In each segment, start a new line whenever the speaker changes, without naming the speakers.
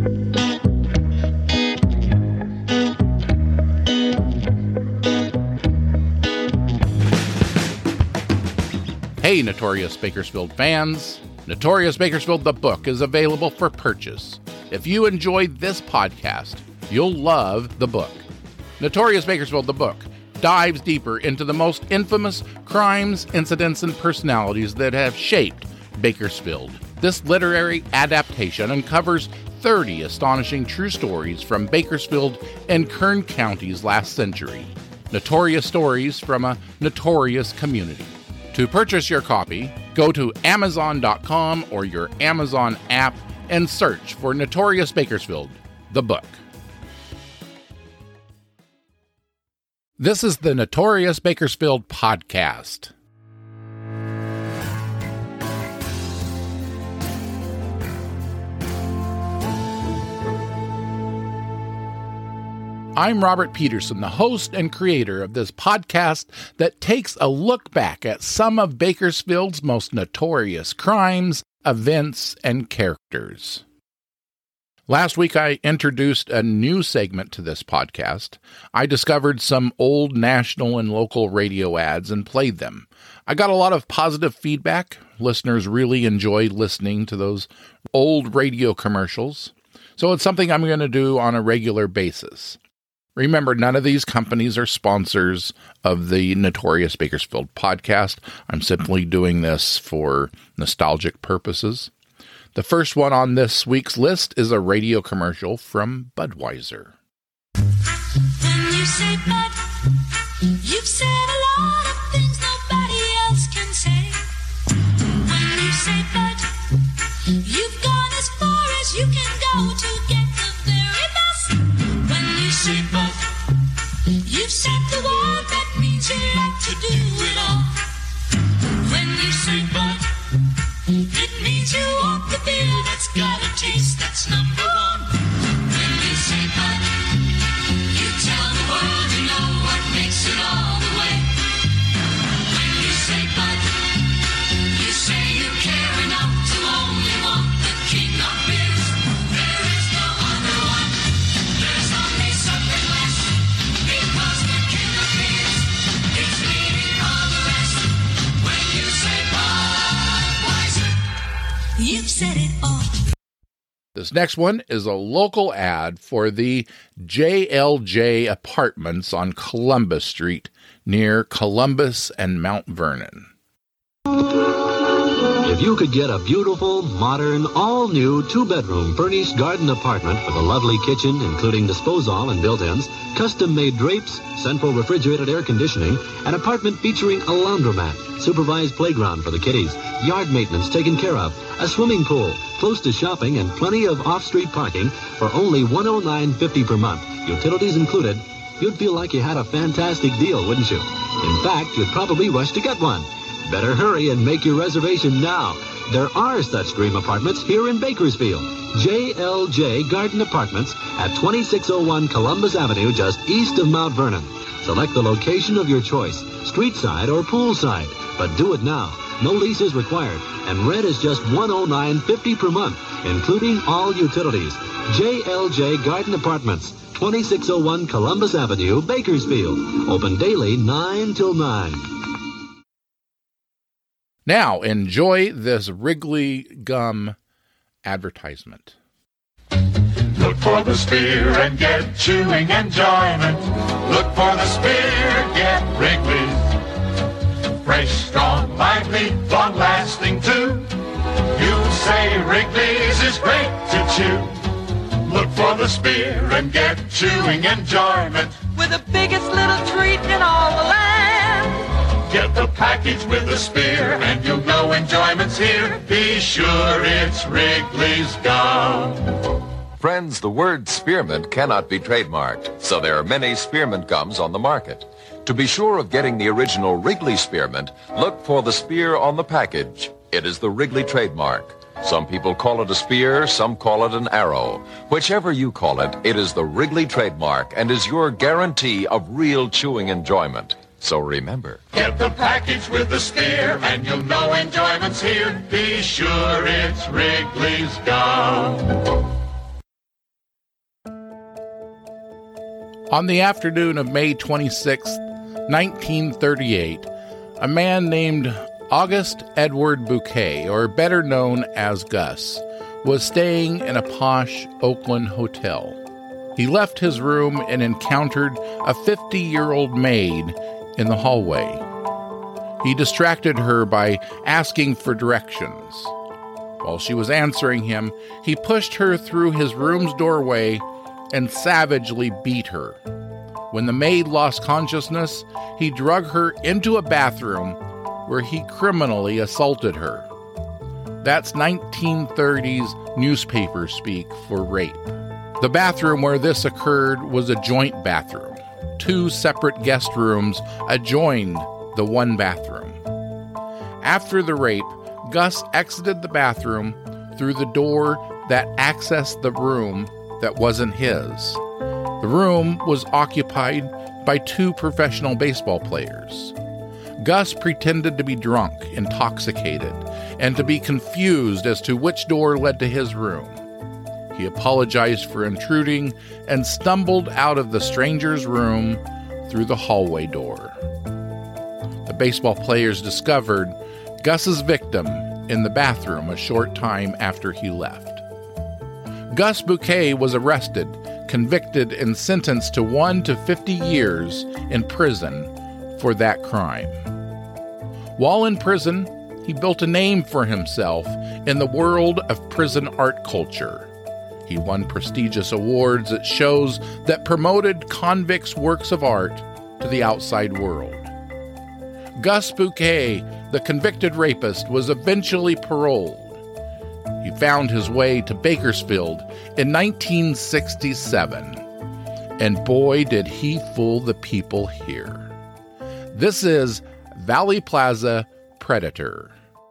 Hey, Notorious Bakersfield fans! Notorious Bakersfield the book is available for purchase. If you enjoyed this podcast, you'll love the book. Notorious Bakersfield the book dives deeper into the most infamous crimes, incidents, and personalities that have shaped Bakersfield. This literary adaptation uncovers 30 astonishing true stories from Bakersfield and Kern counties last century. Notorious stories from a notorious community. To purchase your copy, go to Amazon.com or your Amazon app and search for Notorious Bakersfield, the book. This is the Notorious Bakersfield podcast. I'm Robert Peterson, the host and creator of this podcast that takes a look back at some of Bakersfield's most notorious crimes, events, and characters. Last week, I introduced a new segment to this podcast. I discovered some old national and local radio ads and played them. I got a lot of positive feedback. Listeners really enjoyed listening to those old radio commercials. So it's something I'm going to do on a regular basis. Remember, none of these companies are sponsors of the Notorious Bakersfield podcast. I'm simply doing this for nostalgic purposes. The first one on this week's list is a radio commercial from Budweiser.
When you say Bud, you've said a lot of things nobody else can say. When you say Bud, you've gone as far as you can go to get the very best. When you say Bud, you've set the world, that means you like to do it all. When you say Bud, it means you want the beer that's got a taste that's number one. When you say Bud, you tell the world you know what makes it all the way. When you say Bud, you say you care enough to only want the king of beers. There is no other one. There's only something less. Because the king of beers is leading all the rest. When you say Budweiser, you've said it all.
This next one is a local ad for the JLJ Apartments on Columbus Street near Columbus and Mount Vernon.
If you could get a beautiful, modern, all-new two-bedroom furnished garden apartment with a lovely kitchen, including disposal and built-ins, custom-made drapes, central refrigerated air conditioning, an apartment featuring a laundromat, supervised playground for the kiddies, yard maintenance taken care of, a swimming pool, close to shopping, and plenty of off-street parking for only $109.50 per month, utilities included, you'd feel like you had a fantastic deal, wouldn't you? In fact, you'd probably rush to get one. Better hurry and make your reservation now. There are such dream apartments here in Bakersfield. JLJ Garden Apartments at 2601 Columbus Avenue, just east of Mount Vernon. Select the location of your choice, street side or poolside. But do it now. No lease is required. And rent is just $109.50 per month, including all utilities. JLJ Garden Apartments, 2601 Columbus Avenue, Bakersfield. Open daily 9 till 9.
Now, enjoy this Wrigley Gum advertisement.
Look for the spear and get chewing enjoyment. Look for the spear, get Wrigley's. Fresh, strong, lively, long-lasting too. You'll say Wrigley's is great to chew. Look for the spear and get chewing enjoyment.
With the biggest little treat in all the land.
Get the package with the spear and you'll know enjoyment's here. Be sure it's Wrigley's Gum.
Friends, the word spearmint cannot be trademarked, so there are many spearmint gums on the market. To be sure of getting the original Wrigley spearmint, look for the spear on the package. It is the Wrigley trademark. Some people call it a spear, some call it an arrow. Whichever you call it, it is the Wrigley trademark and is your guarantee of real chewing enjoyment. So remember.
Get the package with the spear and you'll know enjoyment's here. Be sure it's Wrigley's Gum.
On the afternoon of May 26, 1938, a man named August Edward Bouquet, or better known as Gus, was staying in a posh Oakland hotel. He left his room and encountered a 50-year-old maid in the hallway. He distracted her by asking for directions. While she was answering him, he pushed her through his room's doorway and savagely beat her. When the maid lost consciousness, he drug her into a bathroom where he criminally assaulted her. That's 1930s newspaper speak for rape. The bathroom where this occurred was a joint bathroom. 2 separate guest rooms adjoined the one bathroom. After the rape, Gus exited the bathroom through the door that accessed the room that wasn't his. The room was occupied by 2 professional baseball players. Gus pretended to be drunk, intoxicated, and to be confused as to which door led to his room. He apologized for intruding and stumbled out of the stranger's room through the hallway door. The baseball players discovered Gus's victim in the bathroom a short time after he left. Gus Bouquet was arrested, convicted, and sentenced to 1 to 50 years in prison for that crime. While in prison, he built a name for himself in the world of prison art culture. He won prestigious awards at shows that promoted convicts' works of art to the outside world. Gus Bouquet, the convicted rapist, was eventually paroled. He found his way to Bakersfield in 1967, and boy did he fool the people here. This is Valley Plaza Predator.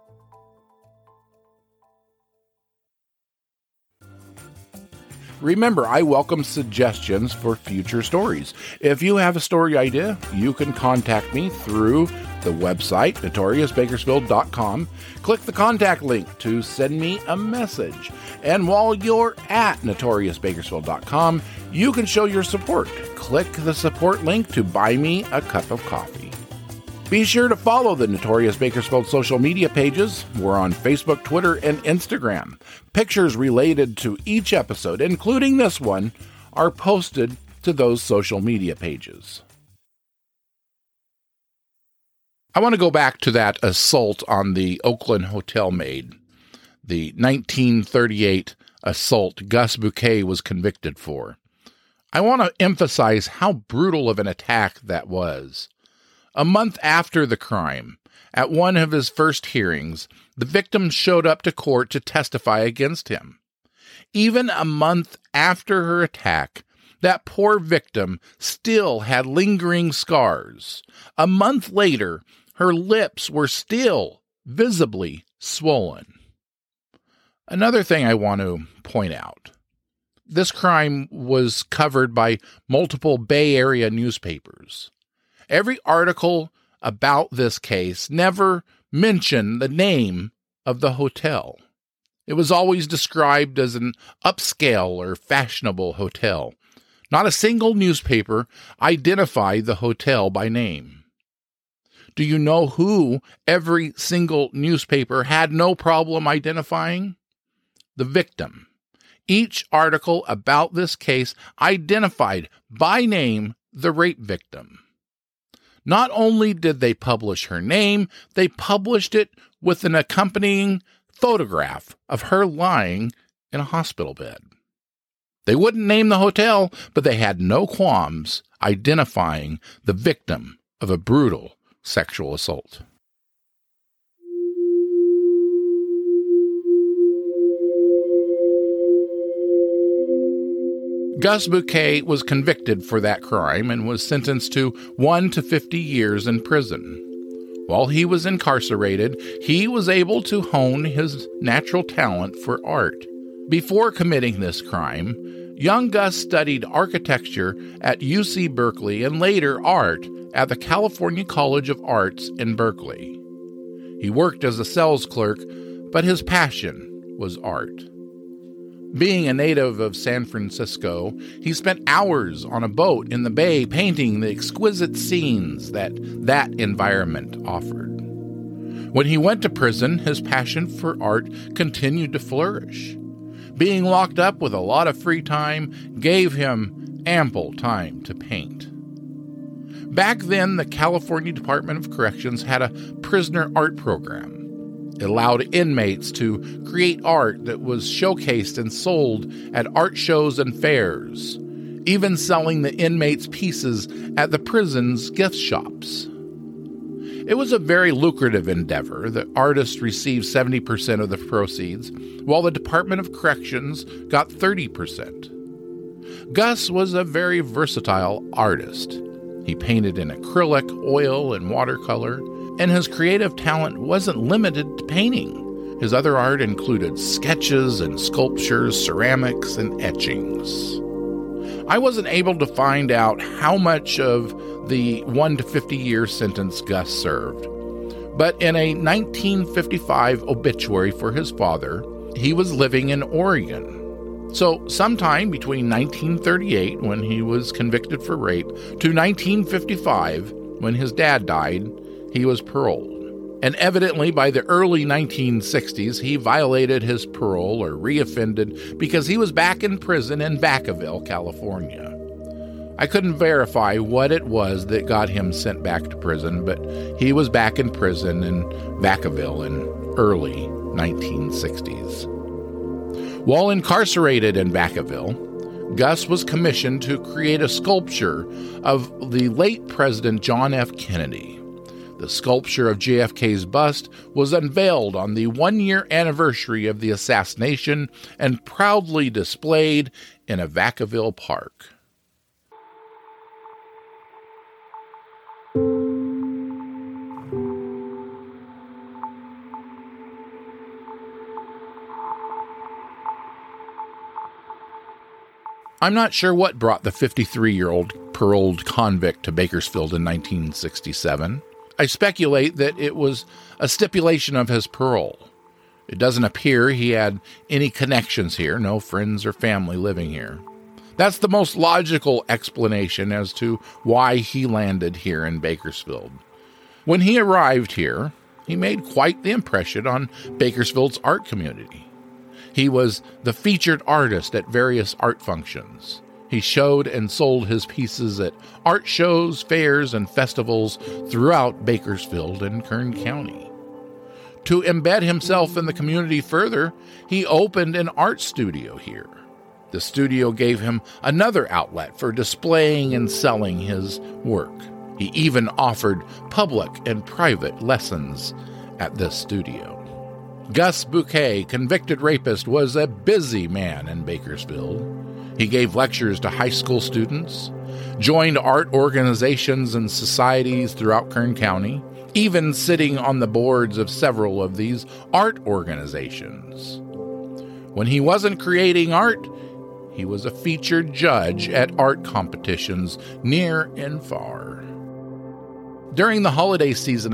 Remember, I welcome suggestions for future stories. If you have a story idea, you can contact me through the website, notoriousbakersfield.com. Click the contact link to send me a message. And while you're at notoriousbakersfield.com, you can show your support. Click the support link to buy me a cup of coffee. Be sure to follow the Notorious Bakersfield social media pages. We're on Facebook, Twitter, and Instagram. Pictures related to each episode, including this one, are posted to those social media pages. I want to go back to that assault on the Oakland hotel maid. The 1938 assault Gus Bouquet was convicted for. I want to emphasize how brutal of an attack that was. A month after the crime, at one of his first hearings, the victim showed up to court to testify against him. Even a month after her attack, that poor victim still had lingering scars. A month later, her lips were still visibly swollen. Another thing I want to point out. This crime was covered by multiple Bay Area newspapers. Every article about this case never mentioned the name of the hotel. It was always described as an upscale or fashionable hotel. Not a single newspaper identified the hotel by name. Do you know who every single newspaper had no problem identifying? The victim. Each article about this case identified by name the rape victim. Not only did they publish her name, they published it with an accompanying photograph of her lying in a hospital bed. They wouldn't name the hotel, but they had no qualms identifying the victim of a brutal sexual assault. Gus Bouquet was convicted for that crime and was sentenced to 1 to 50 years in prison. While he was incarcerated, he was able to hone his natural talent for art. Before committing this crime, young Gus studied architecture at UC Berkeley and later art at the California College of Arts in Berkeley. He worked as a sales clerk, but his passion was art. Being a native of San Francisco, he spent hours on a boat in the bay painting the exquisite scenes that environment offered. When he went to prison, his passion for art continued to flourish. Being locked up with a lot of free time gave him ample time to paint. Back then, the California Department of Corrections had a prisoner art program. It allowed inmates to create art that was showcased and sold at art shows and fairs, even selling the inmates' pieces at the prison's gift shops. It was a very lucrative endeavor. The artist received 70% of the proceeds, while the Department of Corrections got 30%. Gus was a very versatile artist. He painted in acrylic, oil, and watercolor, and his creative talent wasn't limited to painting. His other art included sketches and sculptures, ceramics, and etchings. I wasn't able to find out how much of the 1 to 50-year sentence Gus served, but in a 1955 obituary for his father, he was living in Oregon. So sometime between 1938, when he was convicted for rape, to 1955, when his dad died, he was paroled. And evidently by the early 1960s, he violated his parole or reoffended because he was back in prison in Vacaville, California. I couldn't verify what it was that got him sent back to prison, but he was back in prison in Vacaville in early 1960s. While incarcerated in Vacaville, Gus was commissioned to create a sculpture of the late President John F. Kennedy. The sculpture of JFK's bust was unveiled on the 1-year anniversary of the assassination and proudly displayed in a Vacaville park. I'm not sure what brought the 53-year-old paroled convict to Bakersfield in 1967. I speculate that it was a stipulation of his parole. It doesn't appear he had any connections here, no friends or family living here. That's the most logical explanation as to why he landed here in Bakersfield. When he arrived here, he made quite the impression on Bakersfield's art community. He was the featured artist at various art functions. He showed and sold his pieces at art shows, fairs, and festivals throughout Bakersfield and Kern County. To embed himself in the community further, he opened an art studio here. The studio gave him another outlet for displaying and selling his work. He even offered public and private lessons at this studio. Gus Bouquet, convicted rapist, was a busy man in Bakersfield. He gave lectures to high school students, joined art organizations and societies throughout Kern County, even sitting on the boards of several of these art organizations. When he wasn't creating art, he was a featured judge at art competitions near and far. During the holiday season of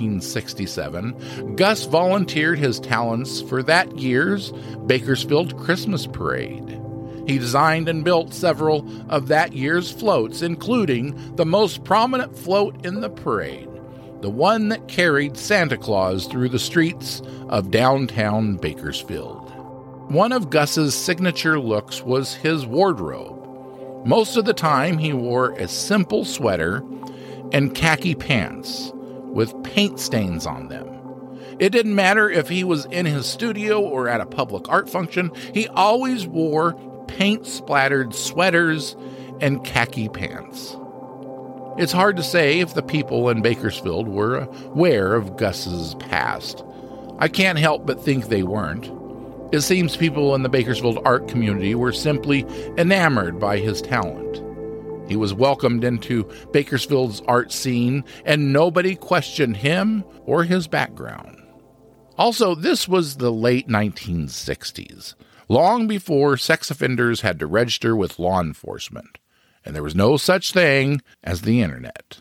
1967, Gus volunteered his talents for that year's Bakersfield Christmas Parade. He designed and built several of that year's floats, including the most prominent float in the parade, the one that carried Santa Claus through the streets of downtown Bakersfield. One of Gus's signature looks was his wardrobe. Most of the time, he wore a simple sweater and khaki pants with paint stains on them. It didn't matter if he was in his studio or at a public art function, he always wore paint-splattered sweaters and khaki pants. It's hard to say if the people in Bakersfield were aware of Gus's past. I can't help but think they weren't. It seems people in the Bakersfield art community were simply enamored by his talent. He was welcomed into Bakersfield's art scene, and nobody questioned him or his background. Also, this was the late 1960s, long before sex offenders had to register with law enforcement, and there was no such thing as the internet.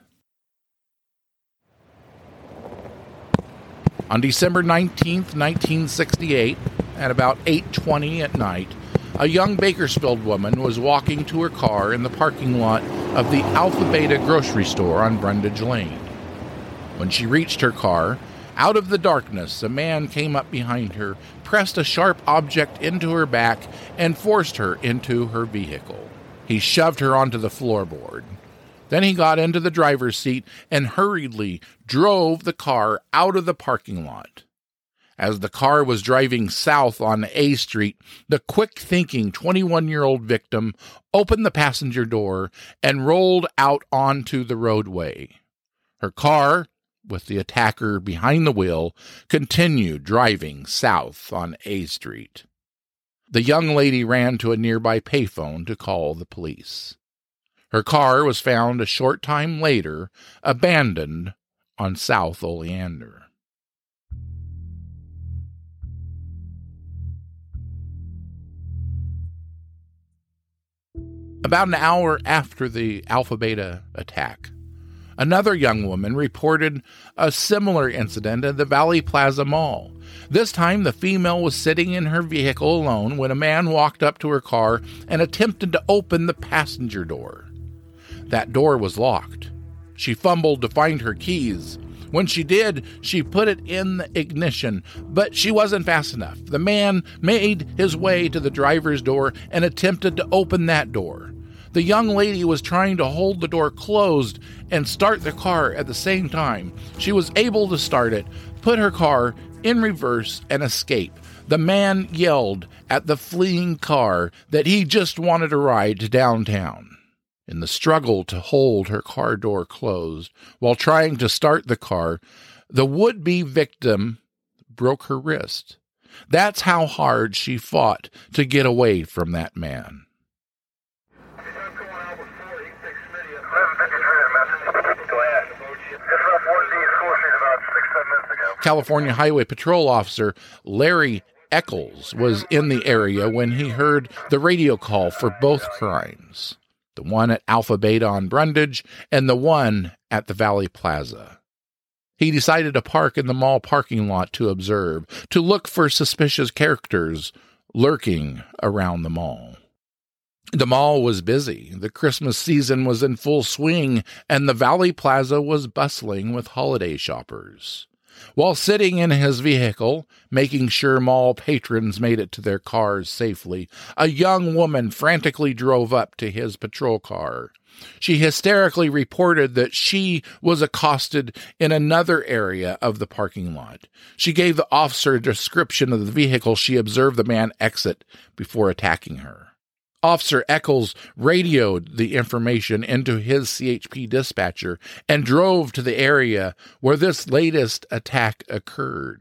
On December 19th, 1968, at about 8:20 at night, a young Bakersfield woman was walking to her car in the parking lot of the Alpha Beta grocery store on Brundage Lane. When she reached her car, out of the darkness, a man came up behind her, pressed a sharp object into her back, and forced her into her vehicle. He shoved her onto the floorboard. Then he got into the driver's seat and hurriedly drove the car out of the parking lot. As the car was driving south on A Street, the quick-thinking 21-year-old victim opened the passenger door and rolled out onto the roadway. Her car, with the attacker behind the wheel, continued driving south on A Street. The young lady ran to a nearby payphone to call the police. Her car was found a short time later, abandoned on South Oleander. About an hour after the Alpha Beta attack, another young woman reported a similar incident at the Valley Plaza Mall. This time, the female was sitting in her vehicle alone when a man walked up to her car and attempted to open the passenger door. That door was locked. She fumbled to find her keys. When she did, she put it in the ignition, but she wasn't fast enough. The man made his way to the driver's door and attempted to open that door. The young lady was trying to hold the door closed and start the car at the same time. She was able to start it, put her car in reverse, and escape. The man yelled at the fleeing car that he just wanted a ride to downtown. In the struggle to hold her car door closed while trying to start the car, the would-be victim broke her wrist. That's how hard she fought to get away from that man. California Highway Patrol Officer Larry Eccles was in the area when he heard the radio call for both crimes, the one at Alpha Beta on Brundage and the one at the Valley Plaza. He decided to park in the mall parking lot to observe, to look for suspicious characters lurking around the mall. The mall was busy. The Christmas season was in full swing, and the Valley Plaza was bustling with holiday shoppers. While sitting in his vehicle, making sure mall patrons made it to their cars safely, a young woman frantically drove up to his patrol car. She hysterically reported that she was accosted in another area of the parking lot. She gave the officer a description of the vehicle she observed the man exit before attacking her. Officer Eccles radioed the information into his CHP dispatcher and drove to the area where this latest attack occurred.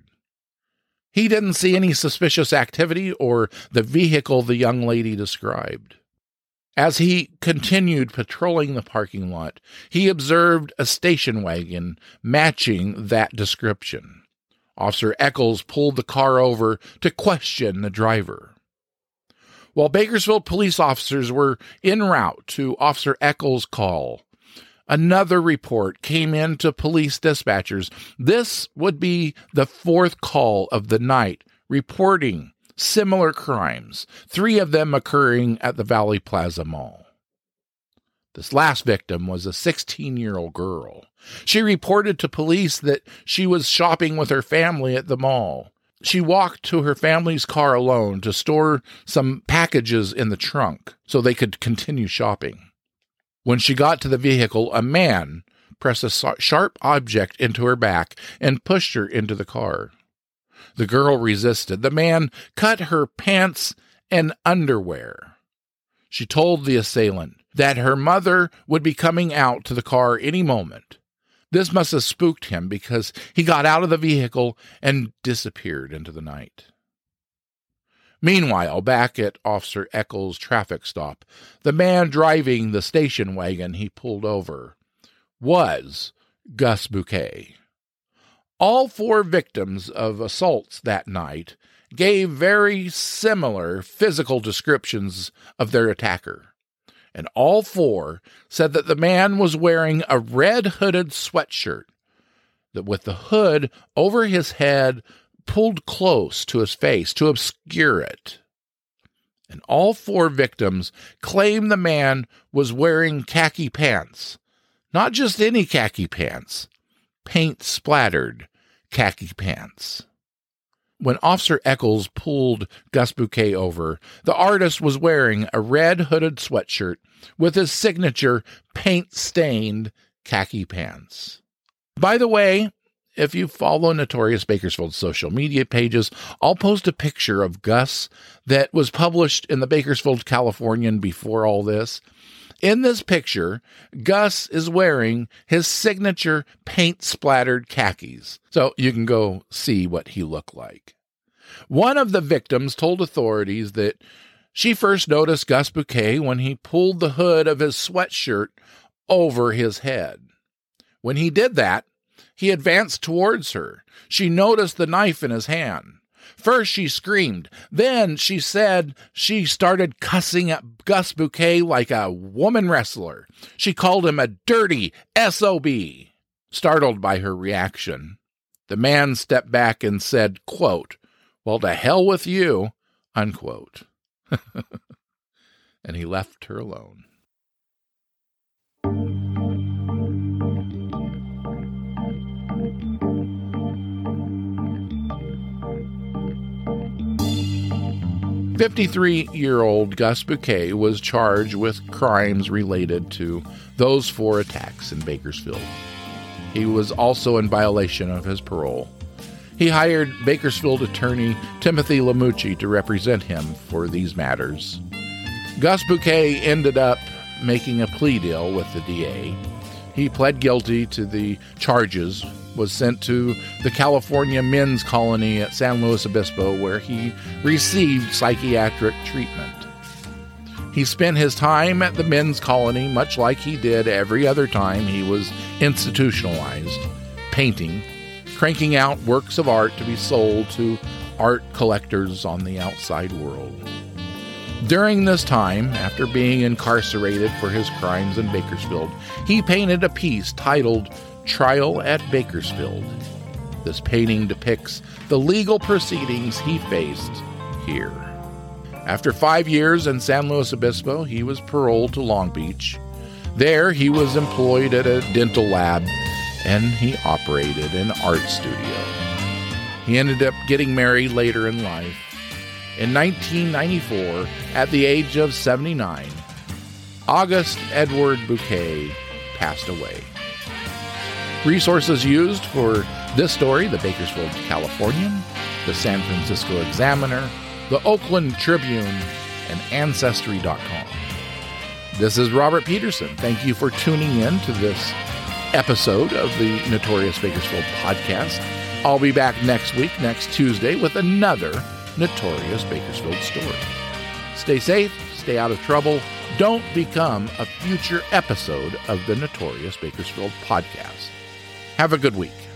He didn't see any suspicious activity or the vehicle the young lady described. As he continued patrolling the parking lot, he observed a station wagon matching that description. Officer Eccles pulled the car over to question the driver. While Bakersfield police officers were en route to Officer Eccles' call, another report came in to police dispatchers. This would be the fourth call of the night, reporting similar crimes, 3 of them occurring at the Valley Plaza Mall. This last victim was a 16-year-old girl. She reported to police that she was shopping with her family at the mall. She walked to her family's car alone to store some packages in the trunk so they could continue shopping. When she got to the vehicle, a man pressed a sharp object into her back and pushed her into the car. The girl resisted. The man cut her pants and underwear. She told the assailant that her mother would be coming out to the car any moment. This must have spooked him because he got out of the vehicle and disappeared into the night. Meanwhile, back at Officer Eccles' traffic stop, the man driving the station wagon he pulled over was Gus Bouquet. All 4 victims of assaults that night gave very similar physical descriptions of their attacker. And all 4 said that the man was wearing a red hooded sweatshirt, that with the hood over his head pulled close to his face to obscure it. And all 4 victims claim the man was wearing khaki pants. Not just any khaki pants, paint-splattered khaki pants. When Officer Eccles pulled Gus Bouquet over, the artist was wearing a red hooded sweatshirt with his signature paint-stained khaki pants. By the way, if you follow Notorious Bakersfield's social media pages, I'll post a picture of Gus that was published in the Bakersfield Californian before all this. In this picture, Gus is wearing his signature paint-splattered khakis, so you can go see what he looked like. One of the victims told authorities that she first noticed Gus Bouquet when he pulled the hood of his sweatshirt over his head. When he did that, he advanced towards her. She noticed the knife in his hand. First, she screamed. Then she said she started cussing at Gus Bouquet like a woman wrestler. She called him a dirty SOB. Startled by her reaction, the man stepped back and said, quote, "Well, to hell with you," unquote. And he left her alone. "53-year-old Gus Bouquet was charged with crimes related to those 4 attacks in Bakersfield. He was also in violation of his parole. He hired Bakersfield attorney Timothy Lamucci to represent him for these matters. Gus Bouquet ended up making a plea deal with the DA. He pled guilty to the charges, was sent to the California Men's Colony at San Luis Obispo, where he received psychiatric treatment. He spent his time at the Men's Colony much like he did every other time he was institutionalized, painting, cranking out works of art to be sold to art collectors on the outside world. During this time, after being incarcerated for his crimes in Bakersfield, he painted a piece titled Trial at Bakersfield. This painting depicts the legal proceedings he faced here. After 5 years in San Luis Obispo, he was paroled to Long Beach. There, he was employed at a dental lab, and he operated an art studio. He ended up getting married later in life. In 1994, at the age of 79, August Edward Bouquet passed away. Resources used for this story: the Bakersfield Californian, the San Francisco Examiner, the Oakland Tribune, and Ancestry.com. This is Robert Peterson. Thank you for tuning in to this episode of the Notorious Bakersfield podcast. I'll be back next week, next Tuesday, with another Notorious Bakersfield story. Stay safe, stay out of trouble. Don't become a future episode of the Notorious Bakersfield podcast. Have a good week.